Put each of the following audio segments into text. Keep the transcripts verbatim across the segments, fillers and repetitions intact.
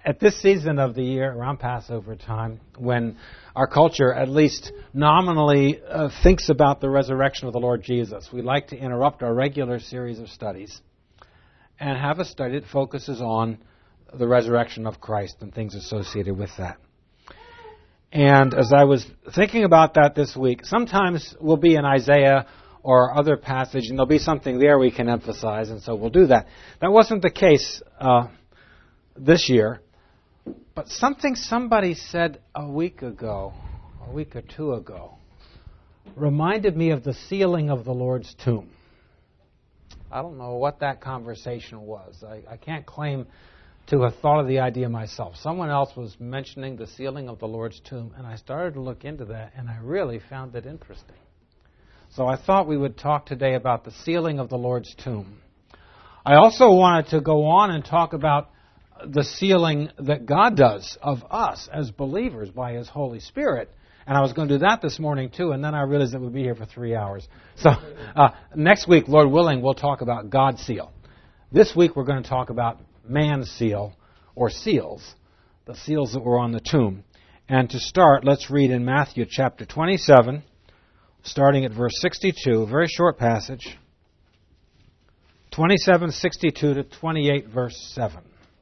at this season of the year, around Passover time, when our culture at least nominally uh, thinks about the resurrection of the Lord Jesus, we like to interrupt our regular series of studies and have a study that focuses on the resurrection of Christ and things associated with that. And as I was thinking about that this week, sometimes we'll be in Isaiah or other passage, and there'll be something there we can emphasize, and so we'll do that. That wasn't the case uh, this year, but something somebody said a week ago, a week or two ago, reminded me of the sealing of the Lord's tomb. I don't know what that conversation was. I, I can't claim to have thought of the idea myself. Someone else was mentioning the sealing of the Lord's tomb, and I started to look into that, and I really found it interesting. So I thought we would talk today about the sealing of the Lord's tomb. I also wanted to go on and talk about the sealing that God does of us as believers by His Holy Spirit. And I was going to do that this morning too, and then I realized that we'd be here for three hours. So uh, next week, Lord willing, we'll talk about God's seal. This week we're going to talk about man's seal, or seals, the seals that were on the tomb. And to start, let's read in Matthew chapter twenty-seven, starting at verse sixty-two, a very short passage. twenty-seven, sixty-two to twenty-eight, verse seven.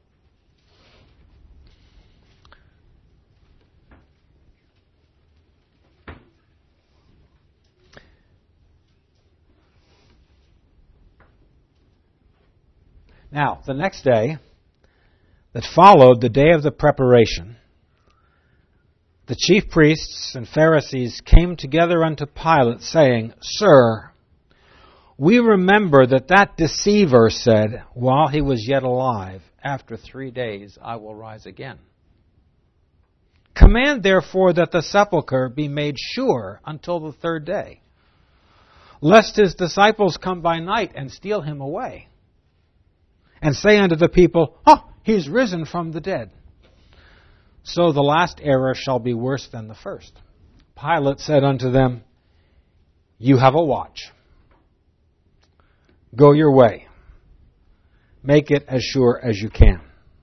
Now, the next day that followed the day of the preparation, the chief priests and Pharisees came together unto Pilate, saying, Sir, we remember that that deceiver said, while he was yet alive, after three days I will rise again. Command therefore that the sepulchre be made sure until the third day, lest his disciples come by night and steal him away, and say unto the people, Oh, he is risen from the dead. So the last error shall be worse than the first. Pilate said unto them, You have a watch. Go your way. Make it as sure as you can.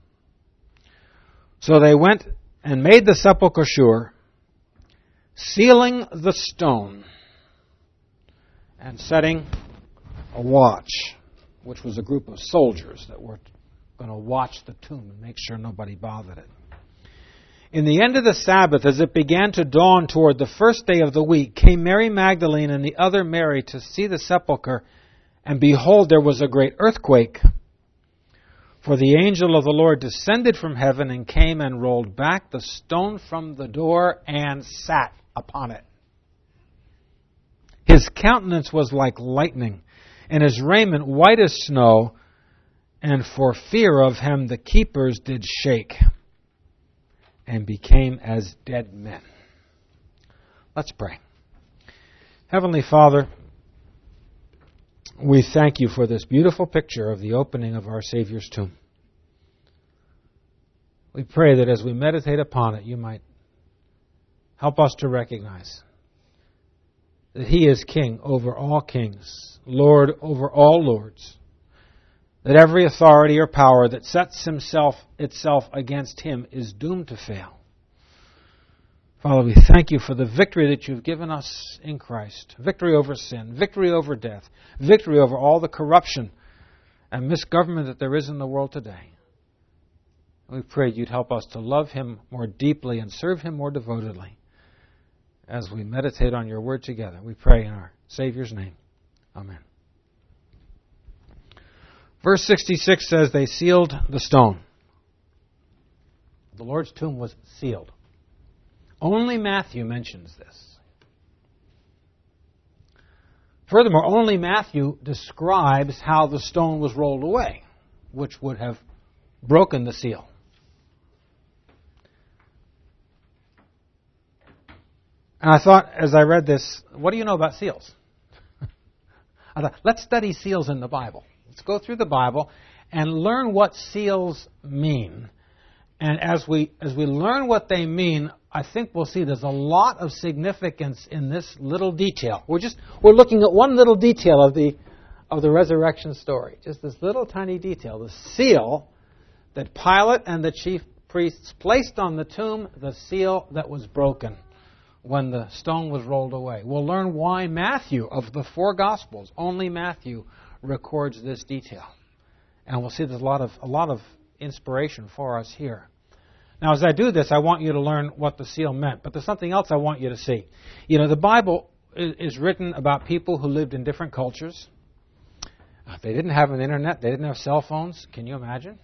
So they went and made the sepulchre sure, sealing the stone and setting a watch, which was a group of soldiers that were going to watch the tomb and make sure nobody bothered it. In the end of the Sabbath, as it began to dawn toward the first day of the week, came Mary Magdalene and the other Mary to see the sepulchre, and behold, there was a great earthquake. For the angel of the Lord descended from heaven and came and rolled back the stone from the door and sat upon it. His countenance was like lightning, and his raiment white as snow, and for fear of him the keepers did shake, and became as dead men. Let's pray. Heavenly Father, we thank you for this beautiful picture of the opening of our Savior's tomb. We pray that as we meditate upon it, you might help us to recognize that He is King over all kings, Lord over all lords, that every authority or power that sets himself itself against Him is doomed to fail. Father, we thank you for the victory that you've given us in Christ. Victory over sin, victory over death, victory over all the corruption and misgovernment that there is in the world today. We pray you'd help us to love Him more deeply and serve Him more devotedly as we meditate on your word together. We pray in our Savior's name. Amen. Verse sixty-six says they sealed the stone. The Lord's tomb was sealed. Only Matthew mentions this. Furthermore, only Matthew describes how the stone was rolled away, which would have broken the seal. And I thought, as I read this, what do you know about seals? I thought, let's study seals in the Bible. Let's go through the Bible and learn what seals mean. And as we as we learn what they mean, I think we'll see there's a lot of significance in this little detail. We're just we're looking at one little detail of the of the resurrection story. Just this little tiny detail, the seal that Pilate and the chief priests placed on the tomb the seal that was broken when the stone was rolled away. We'll learn why Matthew, of the four Gospels, only Matthew records this detail. And we'll see there's a lot of, a lot of inspiration for us here. Now, as I do this, I want you to learn what the seal meant. But there's something else I want you to see. You know, the Bible is, is written about people who lived in different cultures. Uh, they didn't have an internet. They didn't have cell phones. Can you imagine?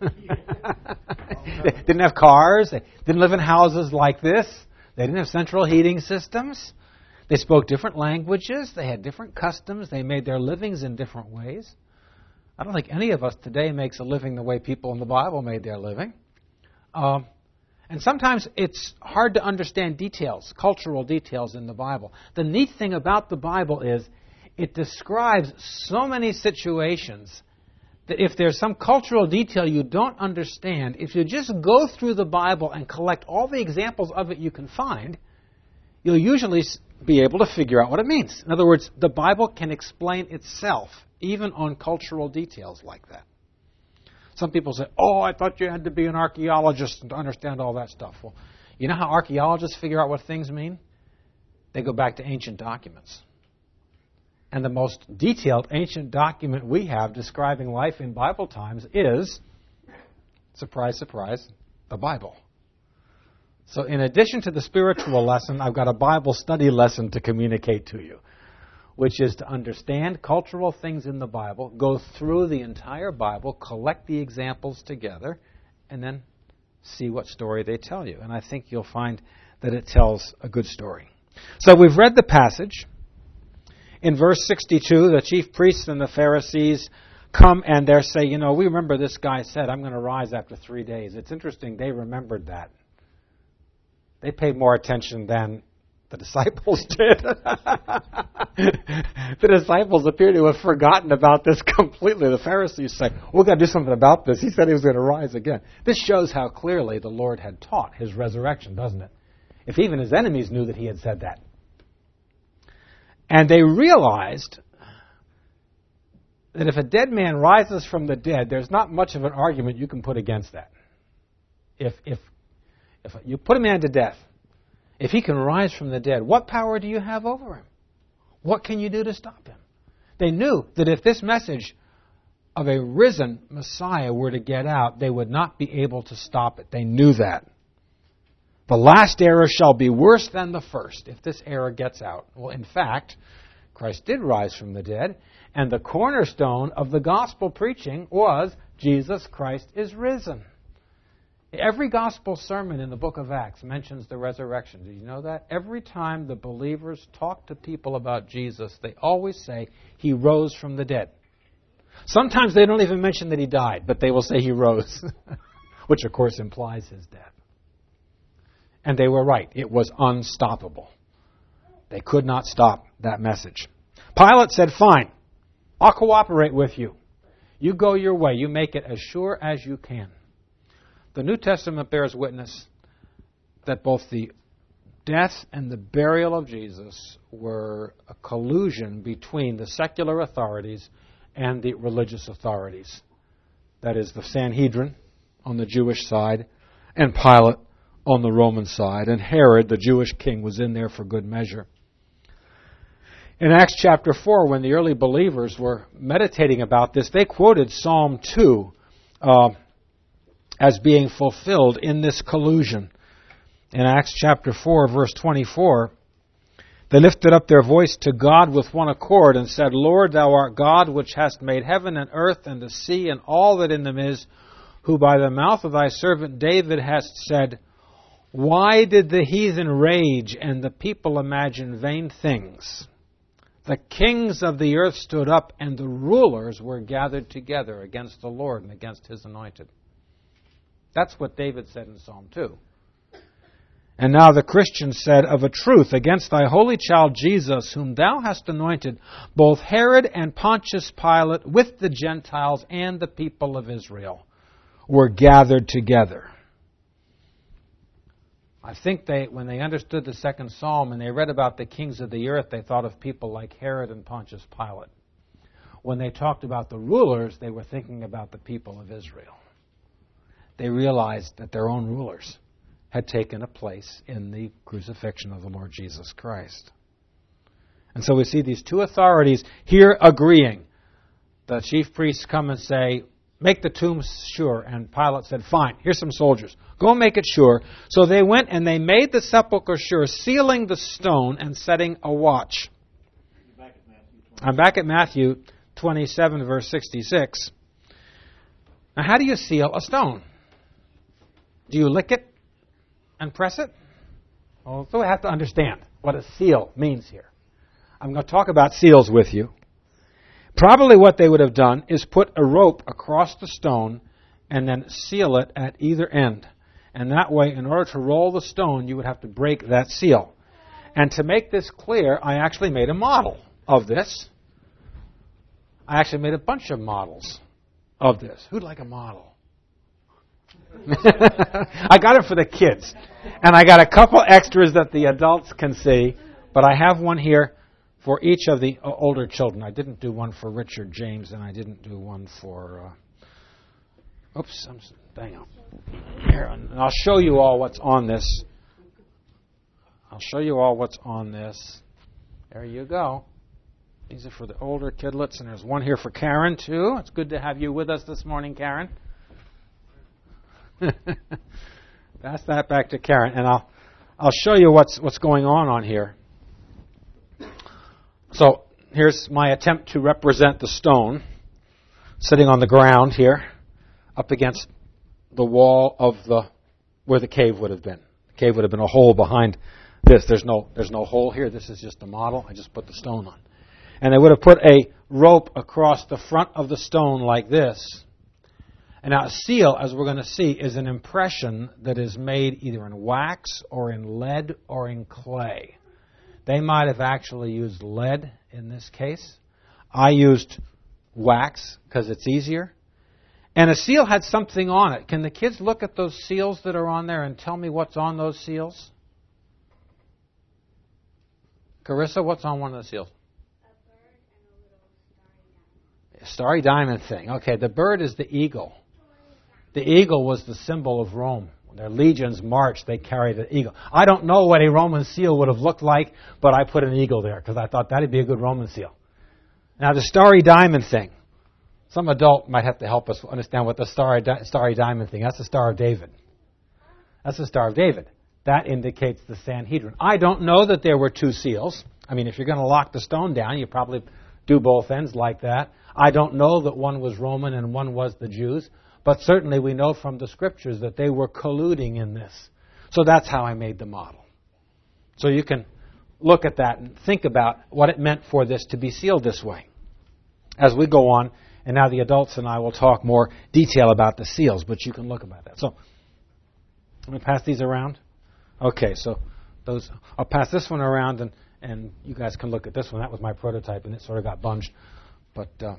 They didn't have cars. They didn't live in houses like this. They didn't have central heating systems. They spoke different languages. They had different customs. They made their livings in different ways. I don't think any of us today makes a living the way people in the Bible made their living. Um, and sometimes it's hard to understand details, cultural details in the Bible. The neat thing about the Bible is it describes so many situations that if there's some cultural detail you don't understand, if you just go through the Bible and collect all the examples of it you can find, you'll usually be able to figure out what it means. In other words, the Bible can explain itself, even on cultural details like that. Some people say, oh, I thought you had to be an archaeologist to understand all that stuff. Well, you know how archaeologists figure out what things mean? They go back to ancient documents. And the most detailed ancient document we have describing life in Bible times is, surprise, surprise, the Bible. So in addition to the spiritual lesson, I've got a Bible study lesson to communicate to you, which is to understand cultural things in the Bible, go through the entire Bible, collect the examples together, and then see what story they tell you. And I think you'll find that it tells a good story. So we've read the passage. In verse sixty-two, the chief priests and the Pharisees come and they say, you know, we remember this guy said, I'm going to rise after three days. It's interesting, they remembered that. They paid more attention than the disciples did. The disciples appear to have forgotten about this completely. The Pharisees say, we've got to do something about this. He said he was going to rise again. This shows how clearly the Lord had taught his resurrection, doesn't it? If even his enemies knew that he had said that. And they realized that if a dead man rises from the dead, there's not much of an argument you can put against that. If, if, if you put a man to death, if he can rise from the dead, what power do you have over him? What can you do to stop him? They knew that if this message of a risen Messiah were to get out, they would not be able to stop it. They knew that. The last era shall be worse than the first if this era gets out. Well, in fact, Christ did rise from the dead, and the cornerstone of the gospel preaching was Jesus Christ is risen. Every gospel sermon in the book of Acts mentions the resurrection. Did you know that? Every time the believers talk to people about Jesus, they always say he rose from the dead. Sometimes they don't even mention that he died, but they will say he rose, which of course implies his death. And they were right. It was unstoppable. They could not stop that message. Pilate said, fine, I'll cooperate with you. You go your way. You make it as sure as you can. The New Testament bears witness that both the death and the burial of Jesus were a collusion between the secular authorities and the religious authorities. That is the Sanhedrin on the Jewish side and Pilate on the Roman side, and Herod, the Jewish king, was in there for good measure. In Acts chapter four, when the early believers were meditating about this, they quoted Psalm two uh, as being fulfilled in this collusion. In Acts chapter four, verse twenty-four, they lifted up their voice to God with one accord and said, Lord, thou art God, which hast made heaven and earth and the sea and all that in them is, who by the mouth of thy servant David hast said, why did the heathen rage and the people imagine vain things? The kings of the earth stood up and the rulers were gathered together against the Lord and against his anointed. That's what David said in Psalm two. And now the Christian said, of a truth, against thy holy child Jesus, whom thou hast anointed, both Herod and Pontius Pilate with the Gentiles and the people of Israel were gathered together. I think they, when they understood the second psalm and they read about the kings of the earth, they thought of people like Herod and Pontius Pilate. When they talked about the rulers, they were thinking about the people of Israel. they realized that their own rulers had taken a place in the crucifixion of the Lord Jesus Christ. And so we see these two authorities here agreeing. The chief priests come and say, make the tomb sure. And Pilate said, fine, here's some soldiers. Go make it sure. So they went and they made the sepulchre sure, sealing the stone and setting a watch. I'm back at Matthew twenty-seven, verse sixty-six. Now, how do you seal a stone? Do you lick it and press it? Well, so we have to understand what a seal means here. I'm going to talk about seals with you. Probably what they would have done is put a rope across the stone and then seal it at either end. And that way, in order to roll the stone, you would have to break that seal. And to make this clear, I actually made a model of this. I actually made a bunch of models of this. Who'd like a model? I got it for the kids. And I got a couple extras that the adults can see. But I have one here for each of the older children. I didn't do one for Richard James, and I didn't do one for... Uh, oops, I'm, dang it. Here, and I'll show you all what's on this. I'll show you all what's on this. There you go. These are for the older kidlets, and there's one here for Karen, too. It's good to have you with us this morning, Karen. Pass that back to Karen, and I'll I'll show you what's what's going on on here. So here's my attempt to represent the stone sitting on the ground here, up against the wall of the where the cave would have been. The cave would have been a hole behind this. There's no there's no hole here. This is just a model. I just put the stone on. And they would have put a rope across the front of the stone like this. And now a seal, as we're going to see, is an impression that is made either in wax or in lead or in clay. They might have actually used lead in this case. I used wax because it's easier. And a seal had something on it. Can the kids look at those seals that are on there and tell me what's on those seals? Carissa, what's on one of the seals? Starry diamond thing. Okay, the bird is the eagle. The eagle was the symbol of Rome. When their legions marched, they carried the eagle. I don't know what a Roman seal would have looked like, but I put an eagle there because I thought that'd be a good Roman seal. Now, the starry diamond thing. Some adult might have to help us understand what the starry, di- starry diamond thing. That's the Star of David. That's the Star of David. That indicates the Sanhedrin. I don't know that there were two seals. I mean, if you're going to lock the stone down, you probably do both ends like that. I don't know that one was Roman and one was the Jews, but certainly we know from the Scriptures that they were colluding in this. So that's how I made the model. So you can look at that and think about what it meant for this to be sealed this way. As we go on, and now the adults and I will talk more detail about the seals, but you can look about that. So, let me pass these around. Okay, so those I'll pass this one around, and, and you guys can look at this one. That was my prototype, and it sort of got bunged. But uh,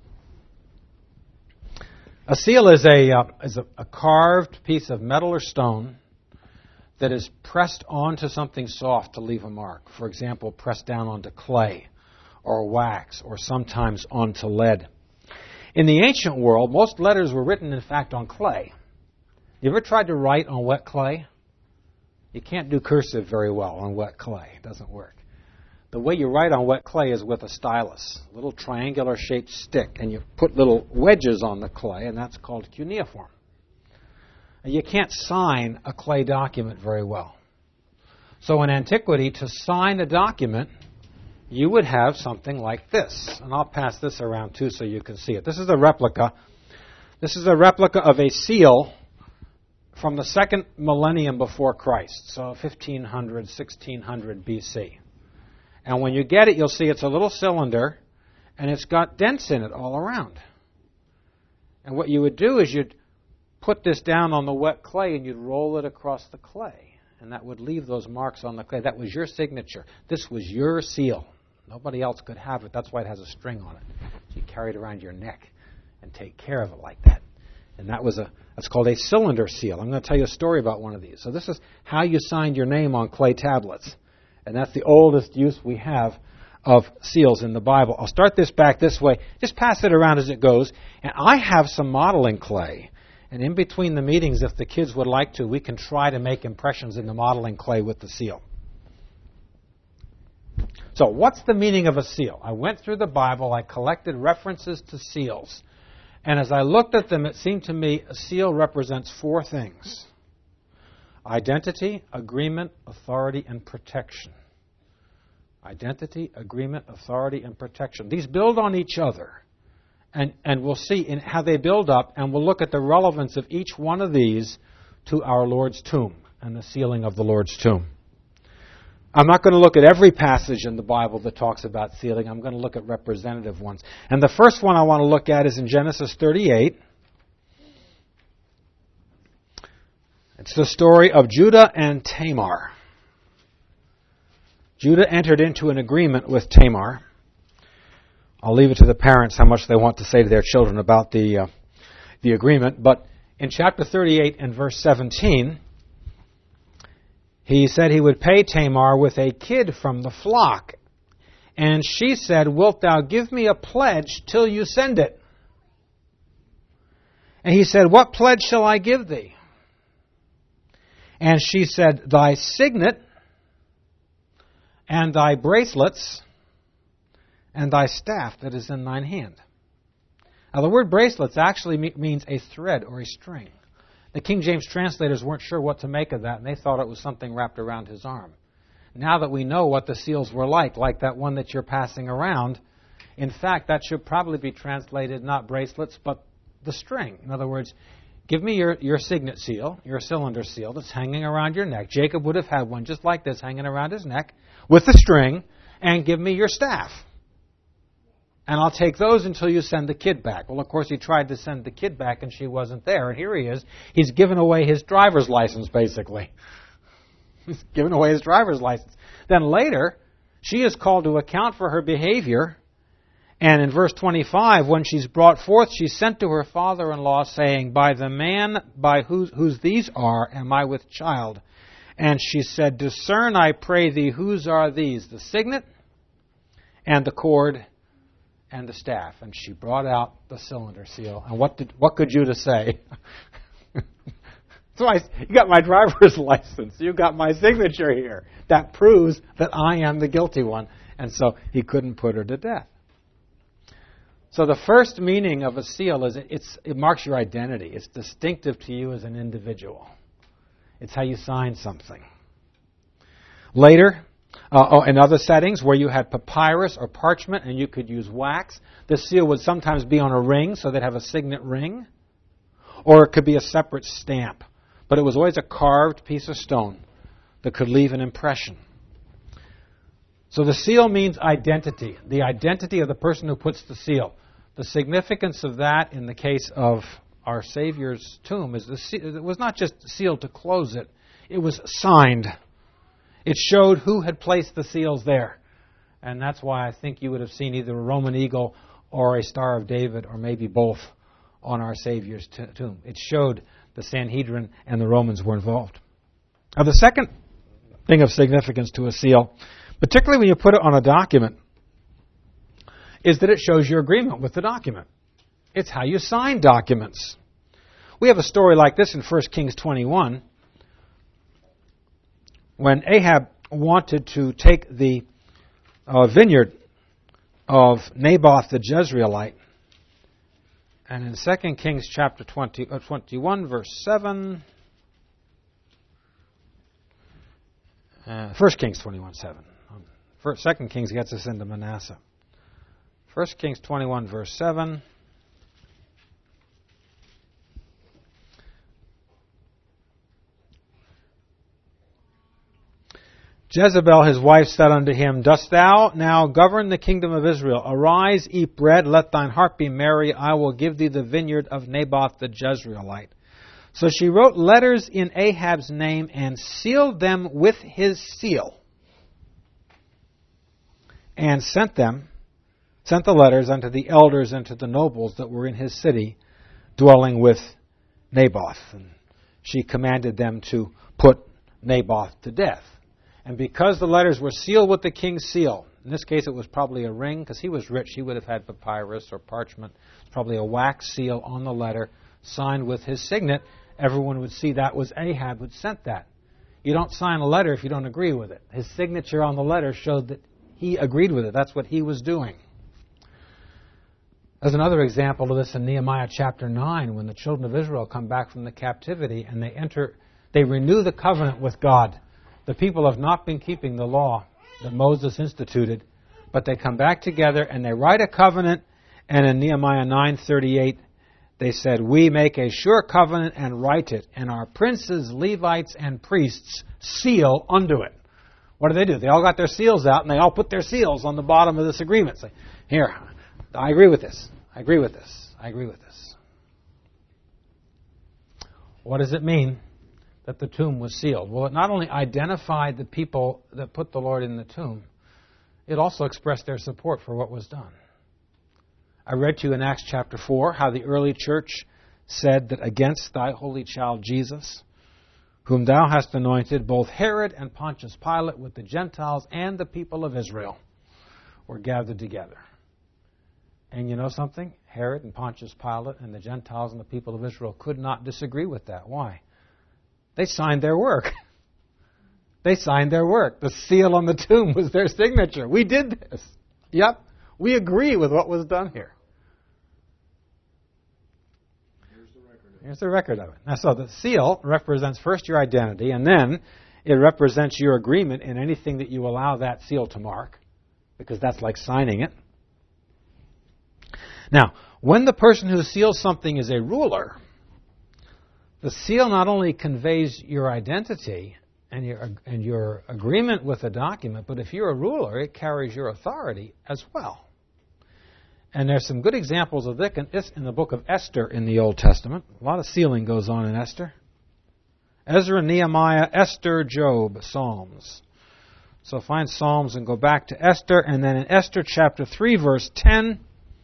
a seal is a uh, is a, a carved piece of metal or stone that is pressed onto something soft to leave a mark. For example, pressed down onto clay or wax or sometimes onto lead. In the ancient world, most letters were written, in fact, on clay. You ever tried to write on wet clay? You can't do cursive very well on wet clay. It doesn't work. The way you write on wet clay is with a stylus, a little triangular-shaped stick, and you put little wedges on the clay, and that's called cuneiform. And you can't sign a clay document very well. So in antiquity, to sign a document, you would have something like this. And I'll pass this around, too, so you can see it. This is a replica. This is a replica of a seal from the second millennium before Christ, so fifteen hundred, sixteen hundred B C. And when you get it, you'll see it's a little cylinder, and it's got dents in it all around. And what you would do is you'd put this down on the wet clay, and you'd roll it across the clay. And that would leave those marks on the clay. That was your signature. This was your seal. Nobody else could have it. That's why it has a string on it. So you carry it around your neck and take care of it like that. And that was a that's called a cylinder seal. I'm going to tell you a story about one of these. So this is how you signed your name on clay tablets. And that's the oldest use we have of seals in the Bible. I'll start this back this way. Just pass it around as it goes. And I have some modeling clay. And in between the meetings, if the kids would like to, we can try to make impressions in the modeling clay with the seal. So what's the meaning of a seal? I went through the Bible. I collected references to seals. And as I looked at them, it seemed to me a seal represents four things: identity, agreement, authority, and protection. Identity, agreement, authority, and protection. These build on each other. And, and we'll see in how they build up, and we'll look at the relevance of each one of these to our Lord's tomb and the sealing of the Lord's tomb. I'm not going to look at every passage in the Bible that talks about sealing. I'm going to look at representative ones. And the first one I want to look at is in Genesis thirty-eight. It's the story of Judah and Tamar. Judah entered into an agreement with Tamar. I'll leave it to the parents how much they want to say to their children about the uh, the agreement. But in chapter thirty-eight and verse seventeen, he said he would pay Tamar with a kid from the flock. And she said, "Wilt thou give me a pledge till you send it?" And he said, "What pledge shall I give thee?" And she said, "Thy signet, and thy bracelets, and thy staff that is in thine hand." Now the word bracelets actually means a thread or a string. The King James translators weren't sure what to make of that, and they thought it was something wrapped around his arm. Now that we know what the seals were like, like that one that you're passing around, in fact, that should probably be translated not bracelets, but the string. In other words, give me your, your signet seal, your cylinder seal that's hanging around your neck. Jacob would have had one just like this hanging around his neck with the string, and give me your staff. And I'll take those until you send the kid back. Well, of course, he tried to send the kid back, and she wasn't there. And here he is. He's given away his driver's license, basically. He's given away his driver's license. Then later, she is called to account for her behavior. And in verse twenty-five, when she's brought forth, she's sent to her father-in-law, saying, "By the man by whose, whose these are, am I with child?" And she said, "Discern, I pray thee, whose are these? The signet, and the cord, and the staff." And she brought out the cylinder seal. And what did what could Judah say? So I, you got my driver's license. You got my signature here. That proves that I am the guilty one. And so he couldn't put her to death. So the first meaning of a seal is it, it's, it marks your identity. It's distinctive to you as an individual. It's how you sign something. Later, uh, oh, in other settings where you had papyrus or parchment and you could use wax, the seal would sometimes be on a ring, so they'd have a signet ring. Or it could be a separate stamp. But it was always a carved piece of stone that could leave an impression. So the seal means identity, the identity of the person who puts the seal. The significance of that in the case of our Savior's tomb is the seal, it was not just sealed to close it, it was signed. It showed who had placed the seals there. And that's why I think you would have seen either a Roman eagle or a Star of David or maybe both on our Savior's t- tomb. It showed the Sanhedrin and the Romans were involved. Now the second thing of significance to a seal, particularly when you put it on a document, is that it shows your agreement with the document. It's how you sign documents. We have a story like this in First Kings twenty-one. When Ahab wanted to take the uh, vineyard of Naboth the Jezreelite, and in Second Kings chapter twenty, uh, twenty-one, verse seven, uh, First Kings twenty-one, seven. First, Second Kings gets us into Manasseh. First Kings twenty-one, verse seven. Jezebel his wife said unto him, Dost thou now govern the kingdom of Israel? Arise, eat bread, let thine heart be merry. I will give thee the vineyard of Naboth the Jezreelite. So she wrote letters in Ahab's name and sealed them with his seal. And sent them, sent the letters unto the elders and to the nobles that were in his city, dwelling with Naboth. And she commanded them to put Naboth to death. And because the letters were sealed with the king's seal, in this case it was probably a ring, because he was rich, he would have had papyrus or parchment. It's probably a wax seal on the letter, signed with his signet, everyone would see that was Ahab who'd sent that. You don't sign a letter if you don't agree with it. His signature on the letter showed that he agreed with it. That's what he was doing. There's another example of this in Nehemiah chapter nine, when the children of Israel come back from the captivity and they enter, they renew the covenant with God. The people have not been keeping the law that Moses instituted, but they come back together and they write a covenant, and in Nehemiah nine thirty-eight they said, "We make a sure covenant and write it, and our princes, Levites, and priests seal unto it." What do they do? They all got their seals out, and they all put their seals on the bottom of this agreement. Say, "Here, I agree with this. I agree with this. I agree with this." What does it mean that the tomb was sealed? Well, it not only identified the people that put the Lord in the tomb, it also expressed their support for what was done. I read to you in Acts chapter four how the early church said that against thy holy child Jesus, whom thou hast anointed, both Herod and Pontius Pilate with the Gentiles and the people of Israel were gathered together. And you know something? Herod and Pontius Pilate and the Gentiles and the people of Israel could not disagree with that. Why? They signed their work. They signed their work. The seal on the tomb was their signature. We did this. Yep. We agree with what was done here. Here's the record of it. Here's the record of it. Now, so the seal represents first your identity, and then it represents your agreement in anything that you allow that seal to mark, because that's like signing it. Now, when the person who seals something is a ruler, the seal not only conveys your identity and your and your agreement with the document, but if you're a ruler, it carries your authority as well. And there's some good examples of this in the book of Esther in the Old Testament. A lot of sealing goes on in Esther. Ezra, Nehemiah, Esther, Job, Psalms. So find Psalms and go back to Esther, and then in Esther chapter three, verse ten,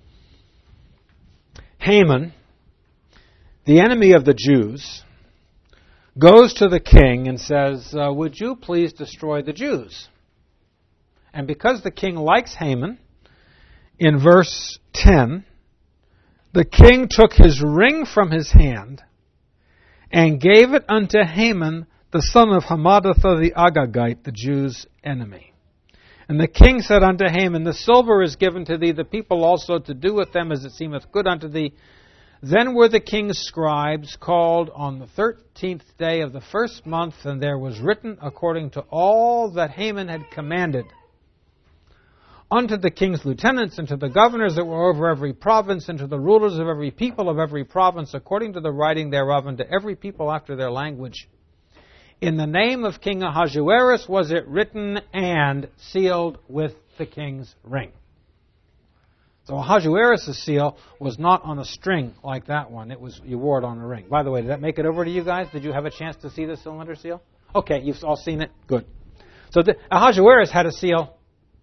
Haman, the enemy of the Jews, goes to the king and says, uh, would you please destroy the Jews? And because the king likes Haman, in verse ten, the king took his ring from his hand and gave it unto Haman, the son of Hammedatha the Agagite, the Jews' enemy. And the king said unto Haman, the silver is given to thee, the people also to do with them as it seemeth good unto thee. Then were the king's scribes called on the thirteenth day of the first month, and there was written according to all that Haman had commanded, unto the king's lieutenants, and to the governors that were over every province, and to the rulers of every people of every province, according to the writing thereof, and to every people after their language. In the name of King Ahasuerus was it written and sealed with the king's ring. So Ahasuerus' seal was not on a string like that one. It was, you wore it on a ring. By the way, did that make it over to you guys? Did you have a chance to see the cylinder seal? Okay, you've all seen it? Good. So the, Ahasuerus had a seal.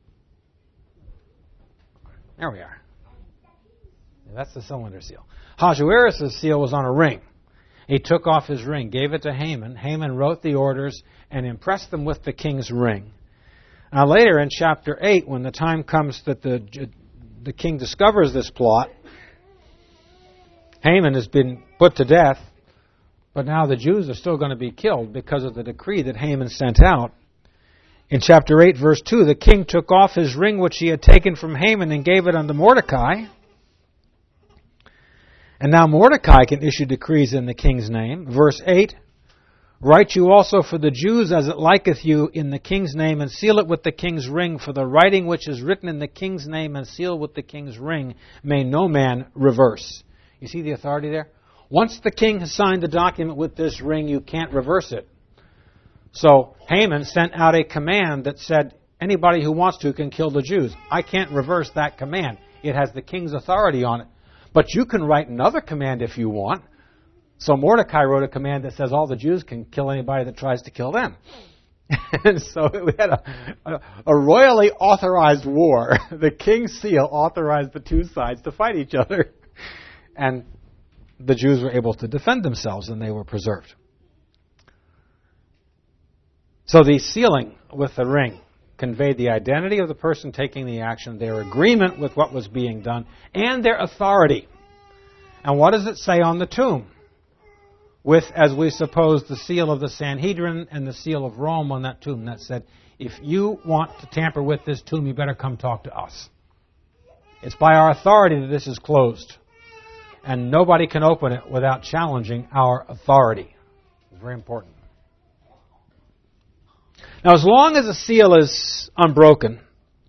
There we are. That's the cylinder seal. Ahasuerus' seal was on a ring. He took off his ring, gave it to Haman. Haman wrote the orders and impressed them with the king's ring. Now later in chapter eight, when the time comes that the, the king discovers this plot, Haman has been put to death, but now the Jews are still going to be killed because of the decree that Haman sent out. In chapter eight, verse two, the king took off his ring which he had taken from Haman and gave it unto Mordecai. And now Mordecai can issue decrees in the king's name. Verse eight, write you also for the Jews as it liketh you in the king's name, and seal it with the king's ring, for the writing which is written in the king's name and sealed with the king's ring may no man reverse. You see the authority there? Once the king has signed the document with this ring, you can't reverse it. So Haman sent out a command that said, anybody who wants to can kill the Jews. I can't reverse that command. It has the king's authority on it. But you can write another command if you want. So Mordecai wrote a command that says all the Jews can kill anybody that tries to kill them. And so we had a, a, a royally authorized war. The king's seal authorized the two sides to fight each other. And the Jews were able to defend themselves, and they were preserved. So the sealing with the ring conveyed the identity of the person taking the action, their agreement with what was being done, and their authority. And what does it say on the tomb? With, as we suppose, the seal of the Sanhedrin and the seal of Rome on that tomb that said, if you want to tamper with this tomb, you better come talk to us. It's by our authority that this is closed. And nobody can open it without challenging our authority. It's very important. Now, as long as a seal is unbroken,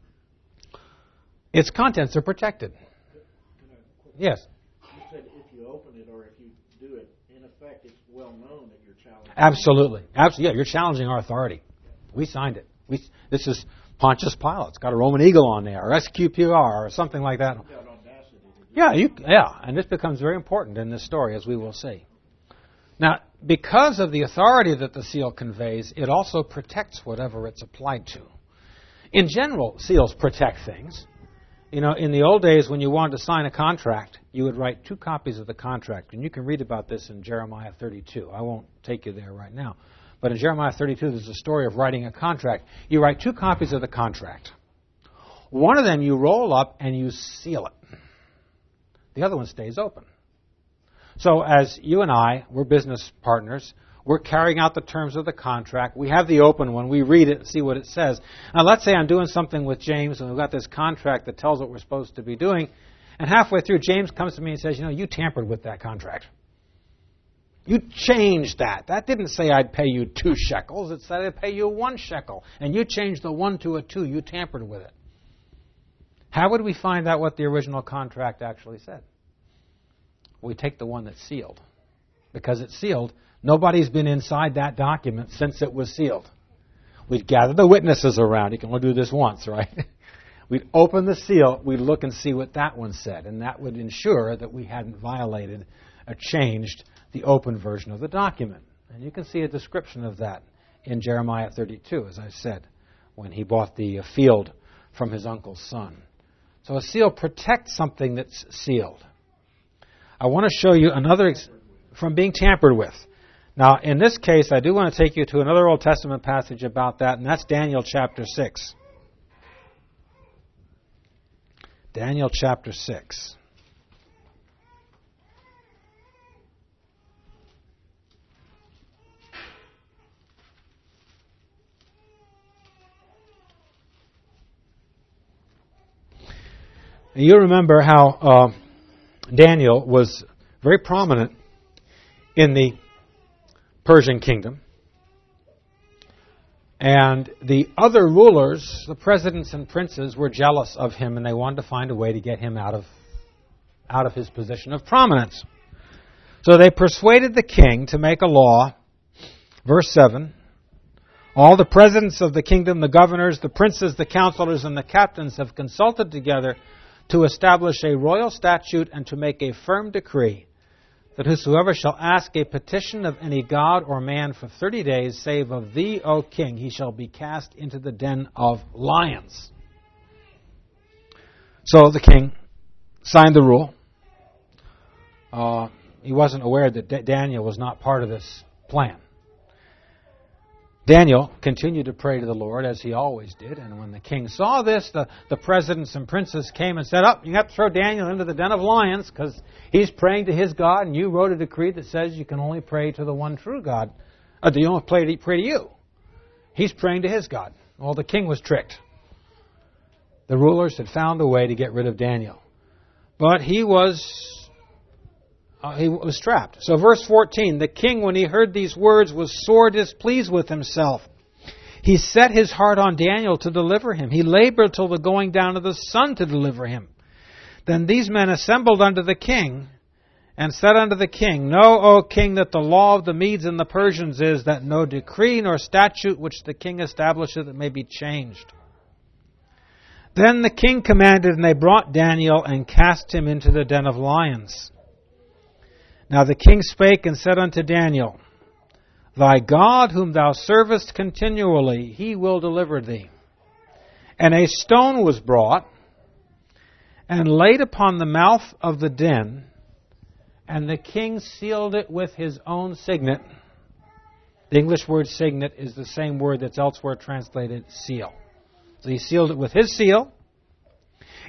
its contents are protected. Yes? You said if you open it or if you do it, in effect, it's well known that you're challenging. Absolutely. Absolutely. Yeah, you're challenging our authority. We signed it. We, this is Pontius Pilate. It's got a Roman eagle on there, or S Q P R, or something like that. Yeah, you, yeah, and this becomes very important in this story, as we will see. Now, because of the authority that the seal conveys, it also protects whatever it's applied to. In general, seals protect things. You know, in the old days, when you wanted to sign a contract, you would write two copies of the contract. And you can read about this in Jeremiah thirty-two. I won't take you there right now. But in Jeremiah thirty-two, there's a story of writing a contract. You write two copies of the contract. One of them you roll up and you seal it. The other one stays open. So as you and I, we're business partners, we're carrying out the terms of the contract. We have the open one. We read it and see what it says. Now, let's say I'm doing something with James, and we've got this contract that tells what we're supposed to be doing. And halfway through, James comes to me and says, you know, you tampered with that contract. You changed that. That didn't say I'd pay you two shekels. It said I'd pay you one shekel. And you changed the one to a two. You tampered with it. How would we find out what the original contract actually said? We take the one that's sealed. Because it's sealed, nobody's been inside that document since it was sealed. We'd gather the witnesses around. You can only do this once, right? We'd open the seal, we'd look and see what that one said, and that would ensure that we hadn't violated or changed the open version of the document. And you can see a description of that in Jeremiah thirty-two, as I said, when he bought the field from his uncle's son. So a seal protects something that's sealed. I want to show you another ex- from being tampered with. Now, in this case, I do want to take you to another Old Testament passage about that, and that's Daniel chapter six. Daniel chapter six. And you remember how uh, Daniel was very prominent in the Persian kingdom. And the other rulers, the presidents and princes, were jealous of him, and they wanted to find a way to get him out of, out of his position of prominence. So they persuaded the king to make a law. Verse seven. All the presidents of the kingdom, the governors, the princes, the counselors, and the captains have consulted together to establish a royal statute and to make a firm decree that whosoever shall ask a petition of any god or man for thirty days, save of thee, O king, he shall be cast into the den of lions. So the king signed the rule. Uh, he wasn't aware that D- Daniel was not part of this plan. Daniel continued to pray to the Lord, as he always did. And when the king saw this, the, the presidents and princes came and said, oh, you have to throw Daniel into the den of lions because he's praying to his God, and you wrote a decree that says you can only pray to the one true God. Uh, you only pray to, pray to you. He's praying to his God. Well, the king was tricked. The rulers had found a way to get rid of Daniel. But he was... Uh, he was trapped. So verse fourteen, the king, when he heard these words, was sore displeased with himself. He set his heart on Daniel to deliver him. He labored till the going down of the sun to deliver him. Then these men assembled unto the king, and said unto the king, Know, O king, that the law of the Medes and the Persians is that no decree nor statute which the king establisheth may be changed. Then the king commanded, and they brought Daniel and cast him into the den of lions. Now the king spake and said unto Daniel, Thy God whom thou servest continually, he will deliver thee. And a stone was brought and laid upon the mouth of the den, and the king sealed it with his own signet. The English word signet is the same word that's elsewhere translated seal. So he sealed it with his seal.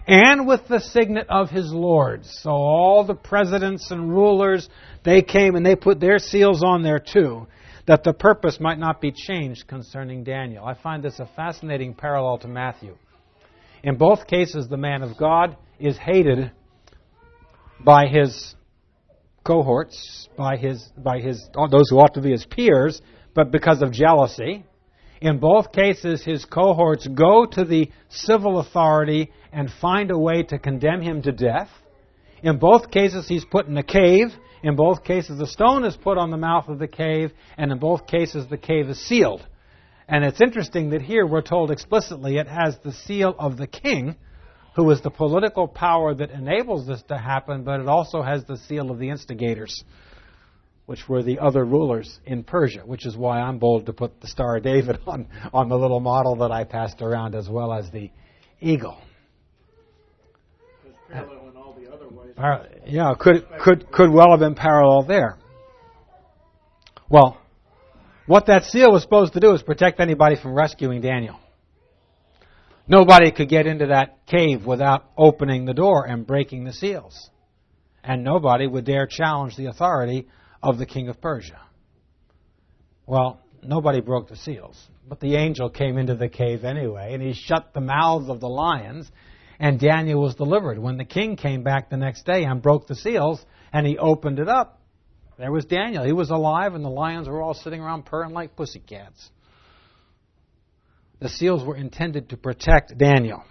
and with the signet of his lords. So all the presidents and rulers, they came and they put their seals on there too, that the purpose might not be changed concerning Daniel. I find this a fascinating parallel to Matthew. In both cases, the man of God is hated by his cohorts, by his, by his, those who ought to be his peers, but because of jealousy. In both cases, his cohorts go to the civil authority and find a way to condemn him to death. In both cases, he's put in a cave. In both cases, a stone is put on the mouth of the cave, and in both cases, the cave is sealed. And it's interesting that here we're told explicitly it has the seal of the king, who is the political power that enables this to happen, but it also has the seal of the instigators, which were the other rulers in Persia, which is why I'm bold to put the Star of David on, on the little model that I passed around, as well as the eagle. It's parallel in all the other ways. Uh, yeah, could could could well have been parallel there. Well, what that seal was supposed to do is protect anybody from rescuing Daniel. Nobody could get into that cave without opening the door and breaking the seals. And nobody would dare challenge the authority of the king of Persia. Well, nobody broke the seals, but the angel came into the cave anyway, and he shut the mouths of the lions, and Daniel was delivered. When the king came back the next day and broke the seals, and he opened it up, there was Daniel. He was alive, and the lions were all sitting around purring like pussycats. The seals were intended to protect Daniel.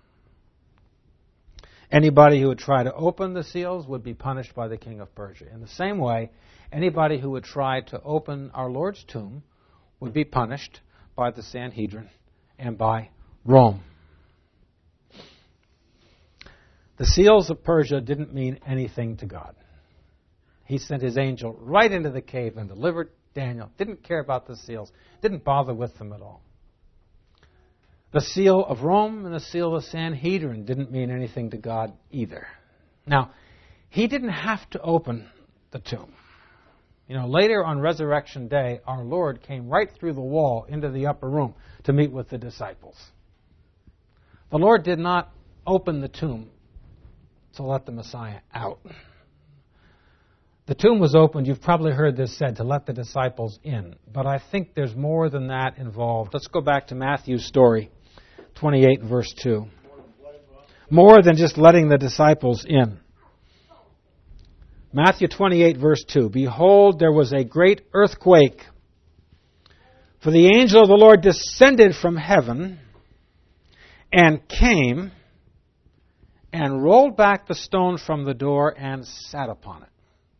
Anybody who would try to open the seals would be punished by the king of Persia. In the same way, anybody who would try to open our Lord's tomb would be punished by the Sanhedrin and by Rome. The seals of Persia didn't mean anything to God. He sent his angel right into the cave and delivered Daniel. Didn't care about the seals. Didn't bother with them at all. The seal of Rome and the seal of the Sanhedrin didn't mean anything to God either. Now, he didn't have to open the tomb. You know, later on Resurrection Day, our Lord came right through the wall into the upper room to meet with the disciples. The Lord did not open the tomb to let the Messiah out. The tomb was opened, you've probably heard this said, to let the disciples in. But I think there's more than that involved. Let's go back to Matthew's story, twenty-eight, verse two. More than just letting the disciples in. Matthew twenty-eight, verse two. Behold, there was a great earthquake, for the angel of the Lord descended from heaven and came and rolled back the stone from the door and sat upon it.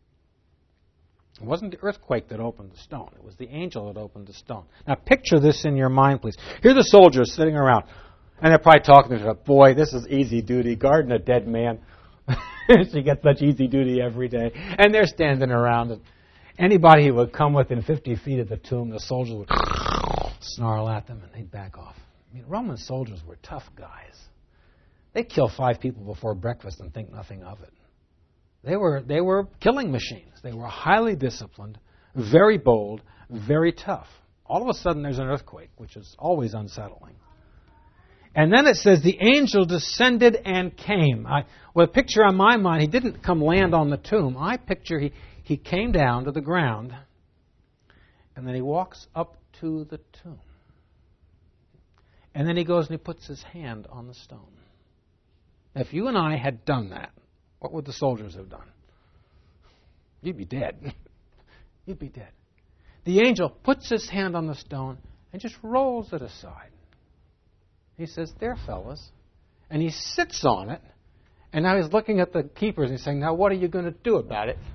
It wasn't the earthquake that opened the stone. It was the angel that opened the stone. Now picture this in your mind, please. Here are the soldiers sitting around. And they're probably talking to each other, boy, this is easy duty, guarding a dead man. She gets such easy duty every day. And they're standing around. And anybody who would come within fifty feet of the tomb, the soldiers would snarl at them and they'd back off. I mean, Roman soldiers were tough guys. They'd kill five people before breakfast and think nothing of it. They were they were killing machines. They were highly disciplined, very bold, very tough. All of a sudden there's an earthquake, which is always unsettling. And then it says the angel descended and came. I, with a picture on my mind, he didn't come land on the tomb. I picture he, he came down to the ground, and then he walks up to the tomb. And then he goes and he puts his hand on the stone. If you and I had done that, what would the soldiers have done? You'd be dead. You'd be dead. The angel puts his hand on the stone and just rolls it aside. He says, there, fellas. And he sits on it. And now he's looking at the keepers and he's saying, now what are you going to do about it?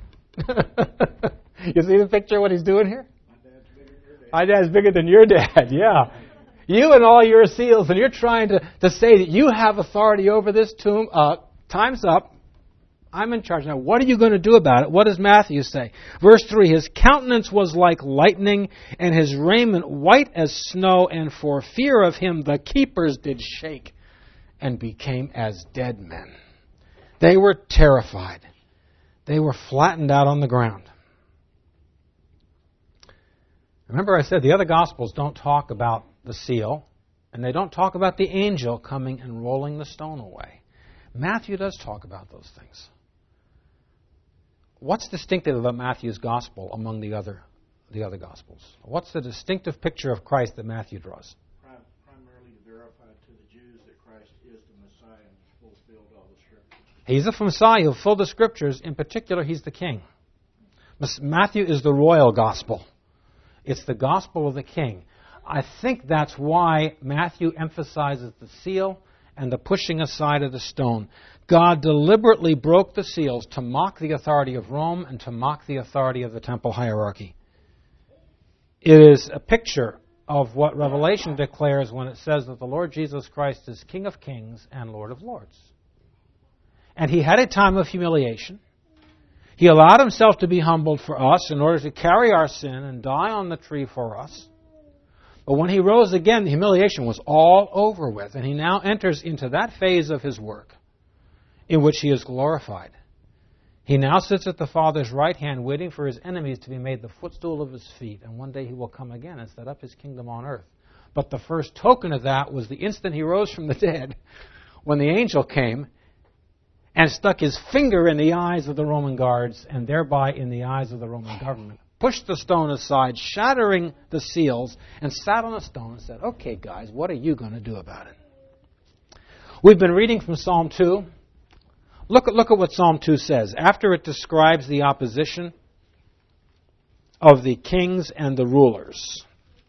You see the picture, what he's doing here? My dad's bigger than your dad. My dad's bigger than your dad, yeah. You and all your seals, and you're trying to, to say that you have authority over this tomb. Uh, time's up. I'm in charge. Now, what are you going to do about it? What does Matthew say? Verse three, his countenance was like lightning, and his raiment white as snow, and for fear of him the keepers did shake and became as dead men. They were terrified. They were flattened out on the ground. Remember I said the other Gospels don't talk about the seal, and they don't talk about the angel coming and rolling the stone away. Matthew does talk about those things. What's distinctive about Matthew's gospel among the other the other gospels? What's the distinctive picture of Christ that Matthew draws? Primarily to verify to the Jews that Christ is the Messiah and fulfilled all the Scriptures. He's the Messiah who fulfilled the Scriptures. In particular, he's the king. Matthew is the royal gospel. It's the gospel of the king. I think that's why Matthew emphasizes the seal and the pushing aside of the stone. God deliberately broke the seals to mock the authority of Rome and to mock the authority of the temple hierarchy. It is a picture of what Revelation declares when it says that the Lord Jesus Christ is King of kings and Lord of lords. And he had a time of humiliation. He allowed himself to be humbled for us in order to carry our sin and die on the tree for us. But when he rose again, the humiliation was all over with, and he now enters into that phase of his work in which he is glorified. He now sits at the Father's right hand waiting for his enemies to be made the footstool of his feet, and one day he will come again and set up his kingdom on earth. But the first token of that was the instant he rose from the dead, when the angel came and stuck his finger in the eyes of the Roman guards and thereby in the eyes of the Roman government, pushed the stone aside, shattering the seals, and sat on a stone and said, "Okay, guys, what are you going to do about it?" We've been reading from Psalm two. Look at, look at what Psalm two says. After it describes the opposition of the kings and the rulers.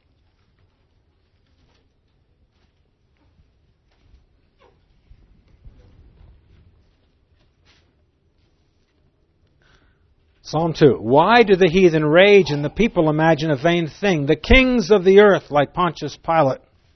Psalm two. Why do the heathen rage and the people imagine a vain thing? The kings of the earth, like Pontius Pilate,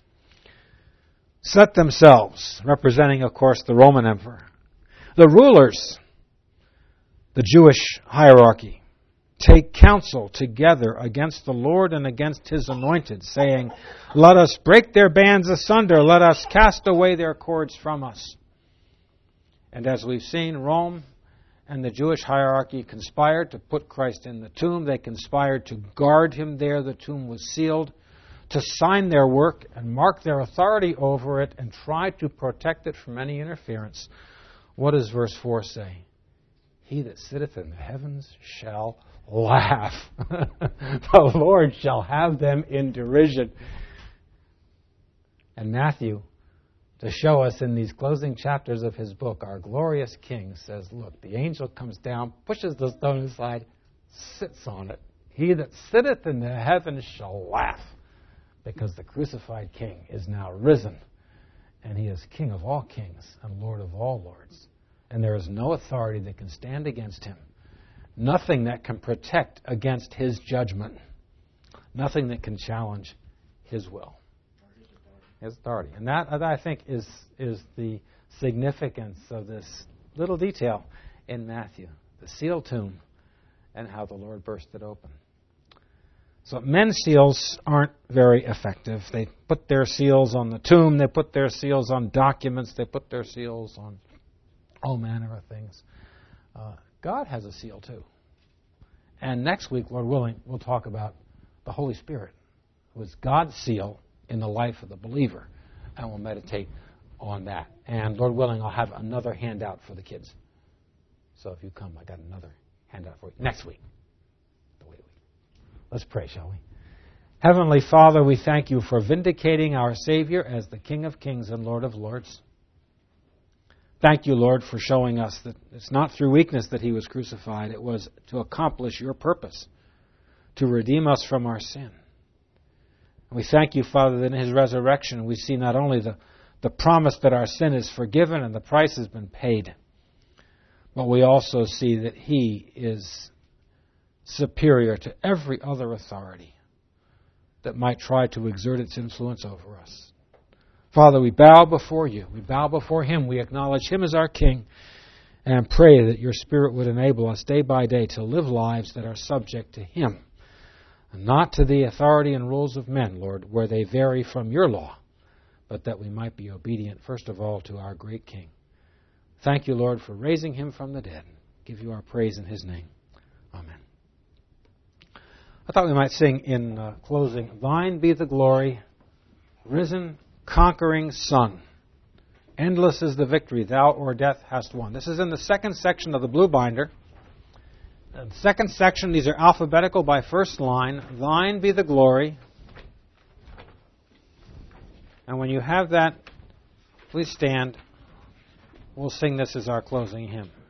set themselves, representing, of course, the Roman emperor. The rulers, the Jewish hierarchy, take counsel together against the Lord and against His anointed, saying, "Let us break their bands asunder, let us cast away their cords from us." And as we've seen, Rome and the Jewish hierarchy conspired to put Christ in the tomb. They conspired to guard Him there. The tomb was sealed, to sign their work and mark their authority over it and try to protect it from any interference. What does verse four say? He that sitteth in the heavens shall laugh. The Lord shall have them in derision. And Matthew, to show us in these closing chapters of his book, our glorious King says, look, the angel comes down, pushes the stone aside, sits on it. He that sitteth in the heavens shall laugh, because the crucified King is now risen, and He is King of all kings and Lord of all lords. And there is no authority that can stand against Him. Nothing that can protect against His judgment. Nothing that can challenge His will. His authority. And that, I think, is, is the significance of this little detail in Matthew. The sealed tomb and how the Lord burst it open. So men's seals aren't very effective. They put their seals on the tomb. They put their seals on documents. They put their seals on all manner of things. Uh, God has a seal too. And next week, Lord willing, we'll talk about the Holy Spirit, who is God's seal in the life of the believer. And we'll meditate on that. And Lord willing, I'll have another handout for the kids. So if you come, I got another handout for you next week. Let's pray, shall we? Heavenly Father, we thank You for vindicating our Savior as the King of kings and Lord of lords. Thank You, Lord, for showing us that it's not through weakness that He was crucified. It was to accomplish Your purpose, to redeem us from our sin. And we thank You, Father, that in His resurrection we see not only the, the promise that our sin is forgiven and the price has been paid, but we also see that He is superior to every other authority that might try to exert its influence over us. Father, we bow before You. We bow before Him. We acknowledge Him as our King and pray that Your Spirit would enable us day by day to live lives that are subject to Him and not to the authority and rules of men, Lord, where they vary from Your law, but that we might be obedient, first of all, to our great King. Thank You, Lord, for raising Him from the dead. Give You our praise in His name. Amen. I thought we might sing in uh, closing, Thine be the glory, risen, conquering Son, Endless is the victory thou o'er death hast won. This is in the second section of the blue binder. The second section, these are alphabetical by first line. Thine be the glory. And when you have that, please stand. We'll sing this as our closing hymn.